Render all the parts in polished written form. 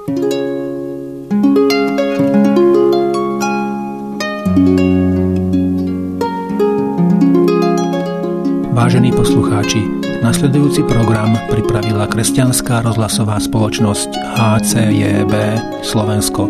Vážení poslucháči, nasledujúci program pripravila kresťanská rozhlasová spoločnosť HCJB Slovensko.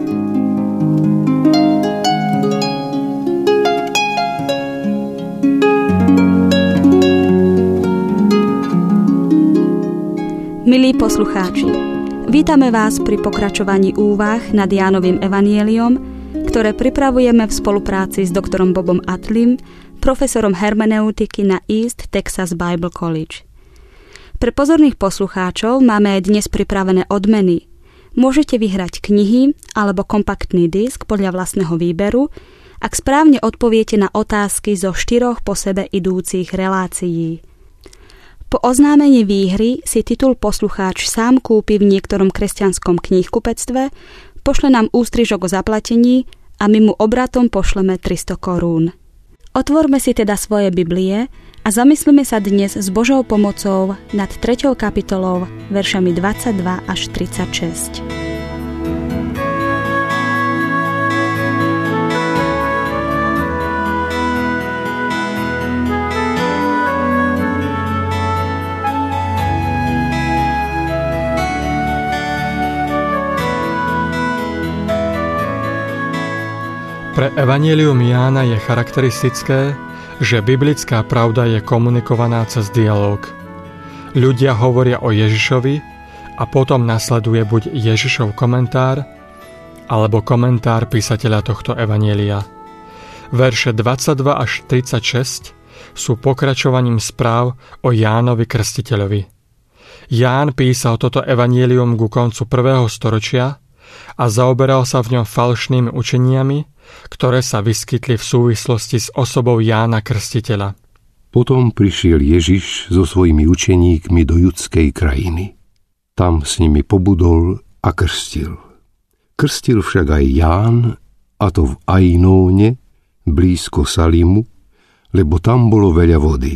Milí poslucháči, vítame vás pri pokračovaní úvah nad Jánovým evanjeliom, ktoré pripravujeme v spolupráci s doktorom Bobom Atlim, profesorom hermeneutiky na East Texas Bible College. Pre pozorných poslucháčov máme dnes pripravené odmeny. Môžete vyhrať knihy alebo kompaktný disk podľa vlastného výberu, ak správne odpoviete na otázky zo 4 po sebe idúcich relácií. Po oznámení výhry si titul poslucháč sám kúpi v niektorom kresťanskom knihkupectve, pošle nám ústrižok o zaplatení a my mu obratom pošleme 300 korún. Otvorme si teda svoje Biblie a zamyslíme sa dnes s Božou pomocou nad 3. kapitolou, veršami 22 až 36. Pre evanjelium Jána je charakteristické, že biblická pravda je komunikovaná cez dialóg. Ľudia hovoria o Ježišovi a potom nasleduje buď Ježišov komentár, alebo komentár písateľa tohto evanjelia. Verše 22 až 36 sú pokračovaním správ o Jánovi Krstiteľovi. Ján písal toto evanjelium ku koncu 1. storočia a zaoberal sa v ňom falošnými učeniami, ktoré sa vyskytli v súvislosti s osobou Jána Krstiteľa. Potom prišiel Ježiš so svojimi učeníkmi do judskej krajiny. Tam s nimi pobudol a krstil. Krstil však aj Ján, a to v Ainóne, blízko Salimu, lebo tam bolo veľa vody.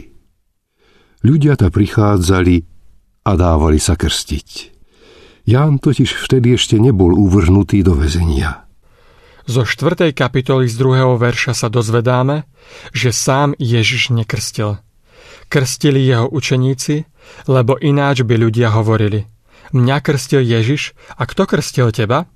Ľudia ta prichádzali a dávali sa krstiť. Ján totiž vtedy ešte nebol uvrhnutý do väzenia. Zo 4. kapitoly z 2. verša sa dozvedáme, že sám Ježiš nekrstil. Krstili jeho učeníci, lebo ináč by ľudia hovorili: mňa krstil Ježiš, a kto krstil teba?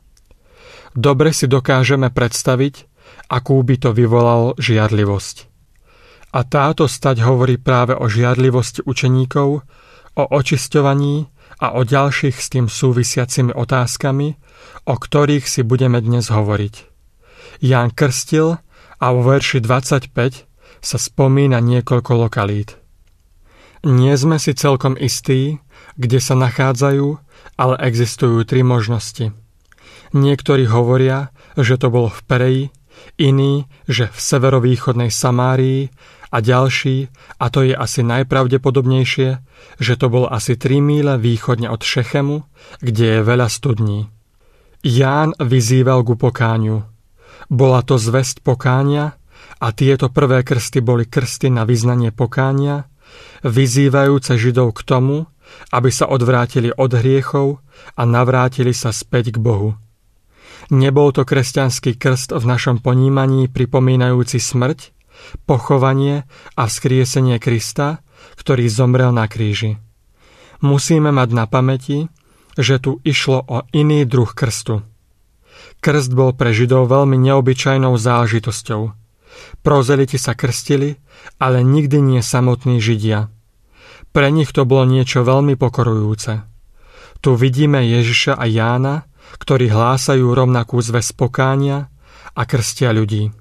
Dobre si dokážeme predstaviť, akú by to vyvolalo žiadlivosť. A táto stať hovorí práve o žiadlivosti učeníkov, o očisťovaní a o ďalších s tým súvisiacimi otázkami, o ktorých si budeme dnes hovoriť. Ján krstil a vo verši 25 sa spomína niekoľko lokalít. Nie sme si celkom istí, kde sa nachádzajú, ale existujú 3 možnosti. Niektorí hovoria, že to bolo v Pereji, iní, že v severovýchodnej Samárii a ďalší, a to je asi najpravdepodobnejšie, že to bolo asi 3 míle východne od Šechemu, kde je veľa studní. Ján vyzýval ku pokániu. Bola to zvesť pokánia a tieto prvé krsty boli krsty na vyznanie pokánia, vyzývajúce Židov k tomu, aby sa odvrátili od hriechov a navrátili sa späť k Bohu. Nebol to kresťanský krst v našom ponímaní pripomínajúci smrť, pochovanie a vzkriesenie Krista, ktorý zomrel na kríži. Musíme mať na pamäti, že tu išlo o iný druh krstu. Krst bol pre Židov veľmi neobyčajnou záležitosťou. Prozeliti sa krstili, ale nikdy nie samotní Židia. Pre nich to bolo niečo veľmi pokorujúce. Tu vidíme Ježiša a Jána, ktorí hlásajú rovnakú zvesť pokánia a krstia ľudí.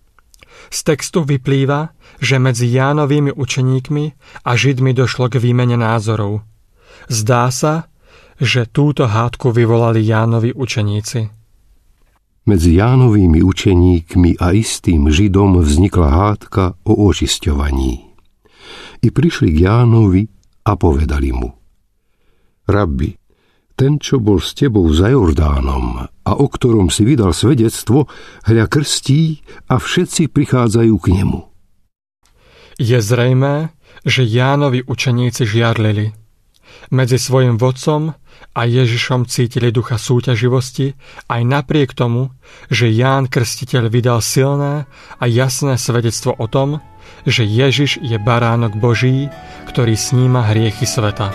Z textu vyplýva, že medzi Jánovými učeníkmi a Židmi došlo k výmene názorov. Zdá sa, že túto hádku vyvolali Jánovi učeníci. Medzi Jánovými učeníkmi a istým Židom vznikla hádka o očisťovaní. I prišli k Jánovi a povedali mu: Rabbi, ten, čo bol s tebou za Jordánom a o ktorom si vydal svedectvo, hľa krstí a všetci prichádzajú k nemu. Je zrejmé, že Jánovi učeníci žiarlili. Medzi svojim vodcom a Ježišom cítili ducha súťaživosti aj napriek tomu, že Ján Krstiteľ vydal silné a jasné svedectvo o tom, že Ježiš je baránok Boží, ktorý sníma hriechy sveta.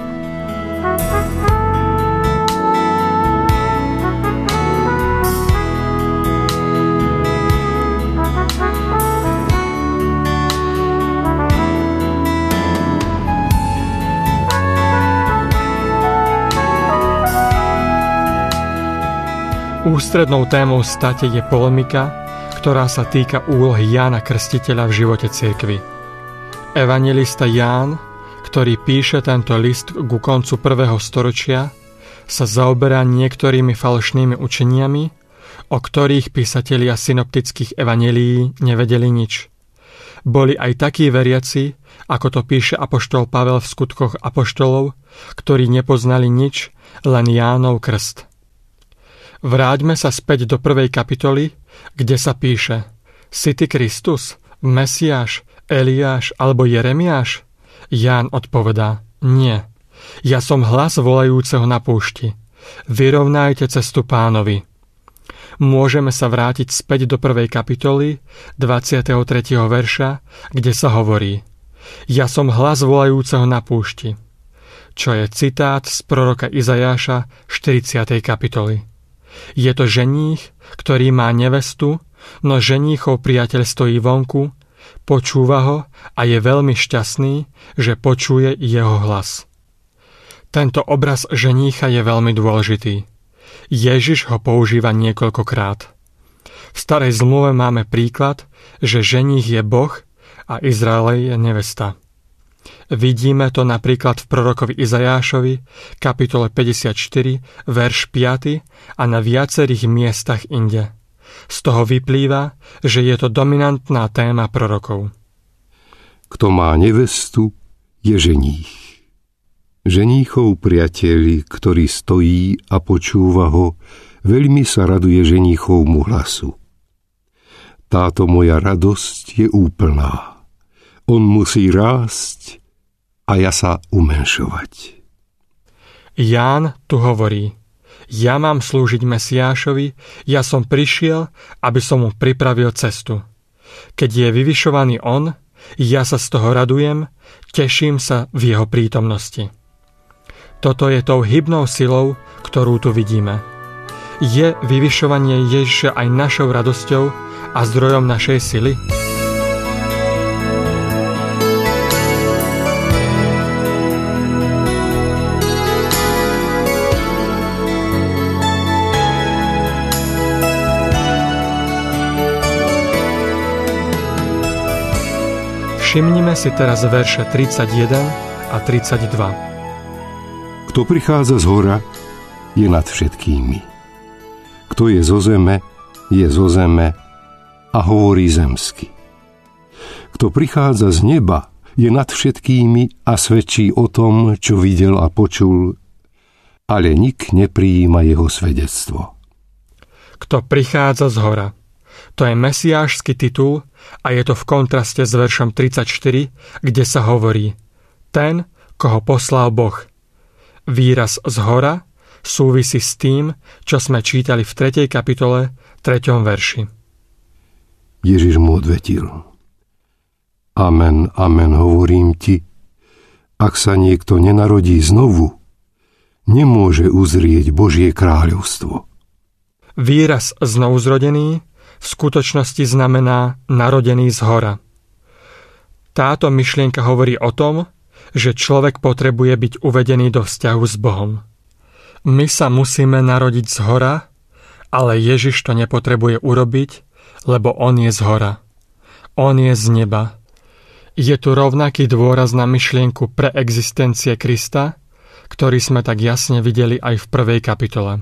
Ústrednou témou state je polemika, ktorá sa týka úlohy Jána Krstiteľa v živote cirkvi. Evanjelista Ján, ktorý píše tento list ku koncu 1. storočia, sa zaoberá niektorými falošnými učeniami, o ktorých písatelia synoptických evanjelií nevedeli nič. Boli aj takí veriaci, ako to píše apoštol Pavel v Skutkoch apoštolov, ktorí nepoznali nič, len Jánov krst. Vráťme sa späť do 1. kapitoly, kde sa píše: Si ty Kristus, Mesiáš, Eliáš alebo Jeremiáš? Ján odpovedá: Nie. Ja som hlas volajúceho na púšti. Vyrovnajte cestu Pánovi. Môžeme sa vrátiť späť do 1. kapitoly, 23. verša, kde sa hovorí: Ja som hlas volajúceho na púšti. Čo je citát z proroka Izajáša 40. kapitoly. Je to ženích, ktorý má nevestu, no ženíchov priateľ stojí vonku, počúva ho a je veľmi šťastný, že počuje jeho hlas. Tento obraz ženícha je veľmi dôležitý. Ježiš ho používa niekoľkokrát. V starej zmluve máme príklad, že ženích je Boh a Izrael je nevesta. Vidíme to napríklad v prorokovi Izajášovi, kapitole 54, verš 5 a na viacerých miestach inde. Z toho vyplýva, že je to dominantná téma prorokov. Kto má nevestu, je ženích. Ženíchov priateľ, ktorý stojí a počúva ho, veľmi sa raduje ženíchovmu hlasu. Táto moja radosť je úplná. On musí rásť a ja sa umenšovať. Ján tu hovorí: Ja mám slúžiť Mesiášovi, ja som prišiel, aby som mu pripravil cestu. Keď je vyvyšovaný on, ja sa z toho radujem, teším sa v jeho prítomnosti. Toto je tou hybnou silou, ktorú tu vidíme. Je vyvyšovanie Ježiša aj našou radosťou a zdrojom našej sily? Všimnime si teraz verše 31 a 32. Kto prichádza z hora, je nad všetkými. Kto je zo zeme, je zo zeme a hovorí zemsky. Kto prichádza z neba, je nad všetkými a svedčí o tom, čo videl a počul, ale nik neprijíma jeho svedectvo. Kto prichádza z hora. To je mesiášsky titul a je to v kontraste s veršom 34, kde sa hovorí: Ten, koho poslal Boh. Výraz z hora súvisí s tým, čo sme čítali v 3. kapitole, 3. verši. Ježiš mu odvetil: Amen, amen, hovorím ti, ak sa niekto nenarodí znovu, nemôže uzrieť Božie kráľovstvo. Výraz znovuzrodený v skutočnosti znamená narodený z hora. Táto myšlienka hovorí o tom, že človek potrebuje byť uvedený do vzťahu s Bohom. My sa musíme narodiť z hora, ale Ježiš to nepotrebuje urobiť, lebo on je z hora. On je z neba. Je tu rovnaký dôraz na myšlienku preexistencie Krista, ktorý sme tak jasne videli aj v 1. kapitole.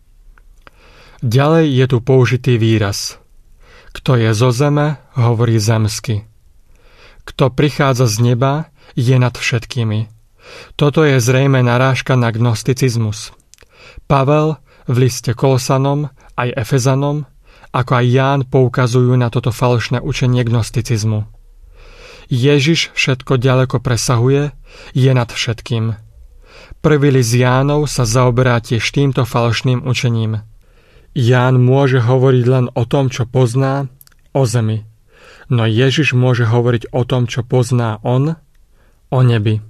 Ďalej je tu použitý výraz: Kto je zo zeme, hovorí zemsky. Kto prichádza z neba, je nad všetkými. Toto je zrejme narážka na gnosticizmus. Pavel v liste Kolosanom aj Efezanom, ako aj Ján poukazujú na toto falošné učenie gnosticizmu. Ježiš všetko ďaleko presahuje, je nad všetkým. Prvý list Jánov sa zaoberá tiež týmto falošným učením. Ján môže hovoriť len o tom, čo pozná, o zemi. No Ježiš môže hovoriť o tom, čo pozná on, o nebi.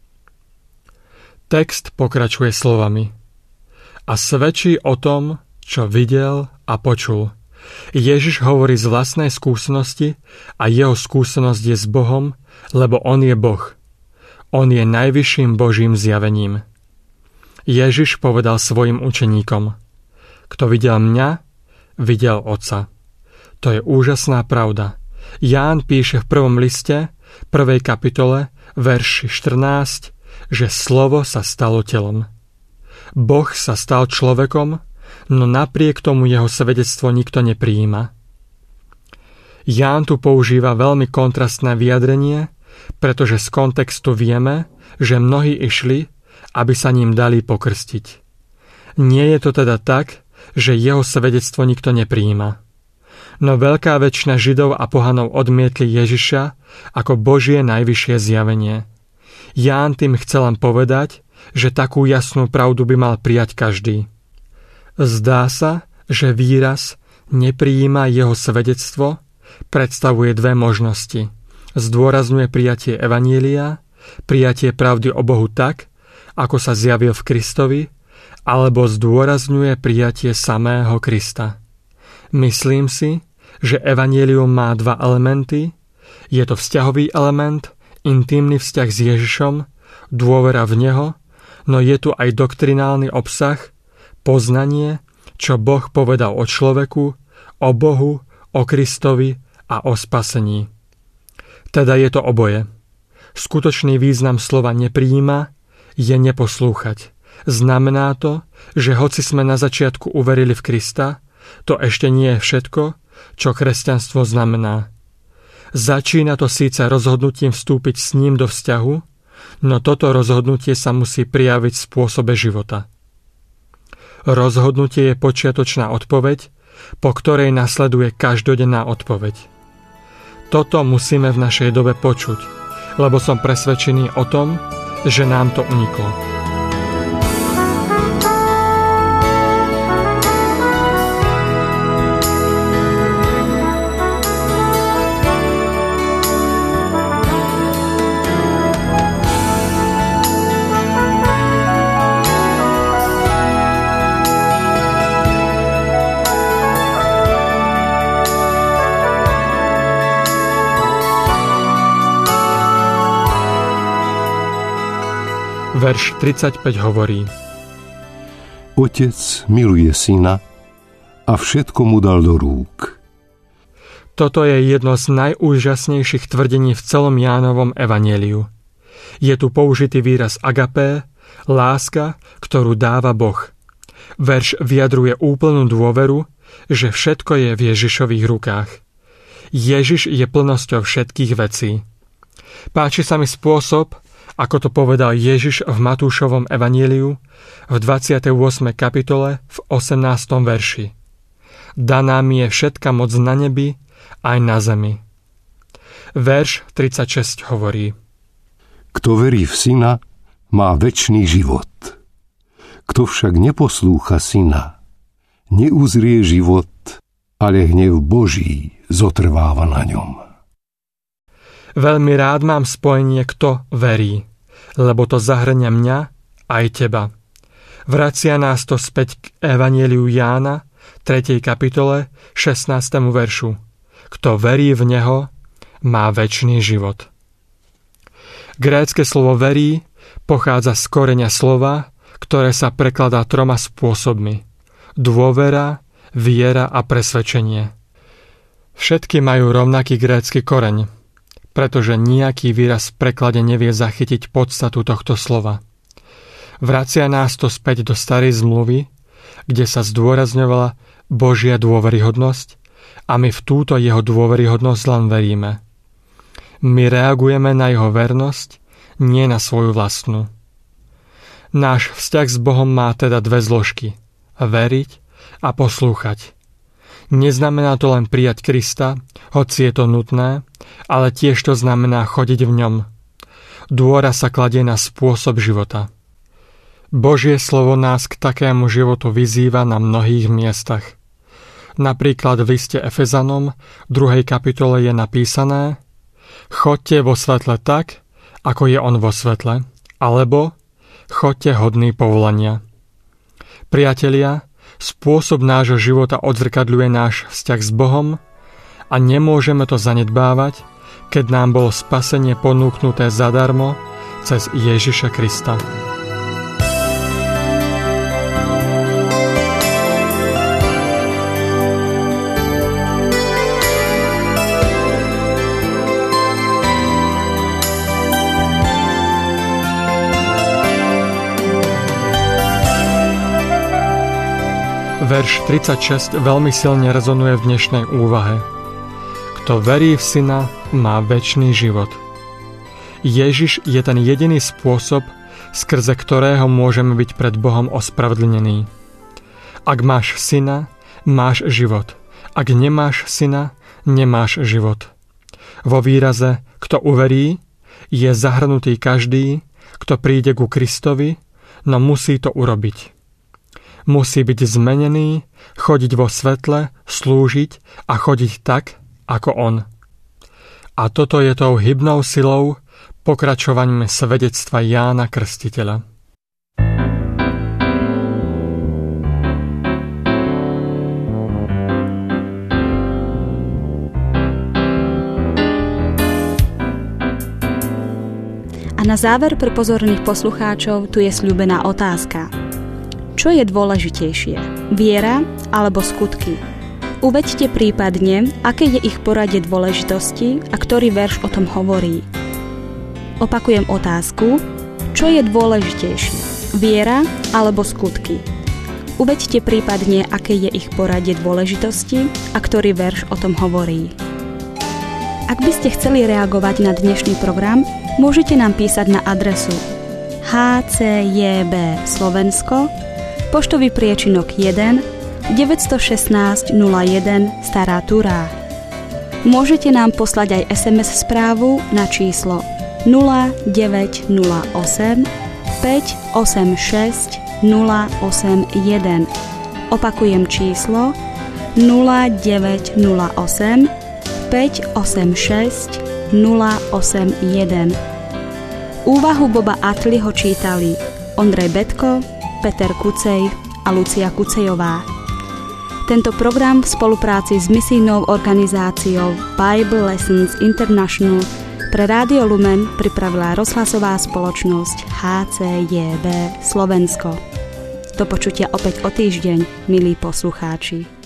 Text pokračuje slovami. A svedčí o tom, čo videl a počul. Ježiš hovorí z vlastnej skúsenosti a jeho skúsenosť je s Bohom, lebo on je Boh. On je najvyšším Božím zjavením. Ježiš povedal svojim učeníkom: Kto videl mňa, videl Otca. To je úžasná pravda. Ján píše v 1. liste, 1. kapitole, verši 14, že slovo sa stalo telom. Boh sa stal človekom, no napriek tomu jeho svedectvo nikto neprijíma. Ján tu používa veľmi kontrastné vyjadrenie, pretože z kontextu vieme, že mnohí išli, aby sa ním dali pokrstiť. Nie je to teda tak, že jeho svedectvo nikto neprijíma. No veľká väčšina Židov a pohanov odmietli Ježiša ako Božie najvyššie zjavenie. Ján tým chcel len povedať, že takú jasnú pravdu by mal prijať každý. Zdá sa, že výraz neprijíma jeho svedectvo predstavuje dve možnosti. Zdôrazňuje prijatie evanjelia, prijatie pravdy o Bohu tak, ako sa zjavil v Kristovi, alebo zdôrazňuje prijatie samého Krista. Myslím si, že evanjelium má dva elementy. Je to vzťahový element, intímny vzťah s Ježišom, dôvera v Neho, no je tu aj doktrinálny obsah, poznanie, čo Boh povedal o človeku, o Bohu, o Kristovi a o spasení. Teda je to oboje. Skutočný význam slova neprijíma je neposlúchať. Znamená to, že hoci sme na začiatku uverili v Krista, to ešte nie je všetko, čo kresťanstvo znamená. Začína to síce rozhodnutím vstúpiť s ním do vzťahu, no toto rozhodnutie sa musí prijaviť v spôsobe života. Rozhodnutie je počiatočná odpoveď, po ktorej nasleduje každodenná odpoveď. Toto musíme v našej dobe počuť, lebo som presvedčený o tom, že nám to uniklo. Verš 35 hovorí: Otec miluje syna a všetko mu dal do rúk. Toto je jedno z najúžasnejších tvrdení v celom Jánovom evanjeliu. Je tu použitý výraz agapé, láska, ktorú dáva Boh. Verš vyjadruje úplnú dôveru, že všetko je v Ježišových rukách. Ježiš je plnosťou všetkých vecí. Páči sa mi spôsob, ako to povedal Ježiš v Matúšovom evanjeliu v 28. kapitole v 18. verši. Daná mi je všetka moc na nebi aj na zemi. Verš 36 hovorí: Kto verí v syna, má večný život. Kto však neposlúcha syna, neuzrie život, ale hnev Boží zotrváva na ňom. Veľmi rád mám spojenie kto verí, lebo to zahrňa mňa aj teba. Vracia nás to späť k evanjeliu Jána, 3. kapitole, 16. veršu. Kto verí v Neho, má večný život. Grécke slovo verí pochádza z koreňa slova, ktoré sa prekladá 3 spôsobmi. Dôvera, viera a presvedčenie. Všetky majú rovnaký grécky koreň, pretože nejaký výraz v preklade nevie zachytiť podstatu tohto slova. Vracia nás to späť do starej zmluvy, kde sa zdôrazňovala Božia dôveryhodnosť a my v túto jeho dôveryhodnosť len veríme. My reagujeme na jeho vernosť, nie na svoju vlastnú. Náš vzťah s Bohom má teda dve zložky: veriť a poslúchať. Neznamená to len prijať Krista, hoci je to nutné, ale tiež to znamená chodiť v ňom. Dôraz sa kladie na spôsob života. Božie slovo nás k takému životu vyzýva na mnohých miestach. Napríklad v liste Efezanom v 2. kapitole je napísané: Choďte vo svetle tak, ako je on vo svetle, alebo choďte hodný povolania. Priatelia, spôsob nášho života odzrkadľuje náš vzťah s Bohom a nemôžeme to zanedbávať, keď nám bolo spasenie ponúknuté zadarmo cez Ježiša Krista. Verš 36 veľmi silne rezonuje v dnešnej úvahe. Kto verí v Syna, má večný život. Ježiš je ten jediný spôsob, skrze ktorého môžeme byť pred Bohom ospravedlnení. Ak máš Syna, máš život. Ak nemáš Syna, nemáš život. Vo výraze kto uverí, je zahrnutý každý, kto príde ku Kristovi, no musí to urobiť. Musí byť zmenený, chodiť vo svetle, slúžiť a chodiť tak, ako on. A toto je tou hybnou silou pokračovaním svedectva Jána Krstiteľa. A na záver pre pozorných poslucháčov tu je sľúbená otázka. Čo je dôležitejšie? Viera alebo skutky? Uveďte prípadne, aké je ich poradie dôležitosti a ktorý verš o tom hovorí. Opakujem otázku. Čo je dôležitejšie? Viera alebo skutky? Uveďte prípadne, aké je ich poradie dôležitosti a ktorý verš o tom hovorí. Ak by ste chceli reagovať na dnešný program, môžete nám písať na adresu HCJB Slovensko, poštový priečinok 1 916 01 Stará Turá. Môžete nám poslať aj SMS správu na číslo 0908 586 081. Opakujem číslo 0908 586 081. Úvahu Boba Atliho čítali Ondrej Betko, Peter Kucej a Lucia Kucejová. Tento program v spolupráci s misijnou organizáciou Bible Lessons International pre Rádio Lumen pripravila rozhlasová spoločnosť HCJB Slovensko. Do počutia opäť o týždeň, milí poslucháči.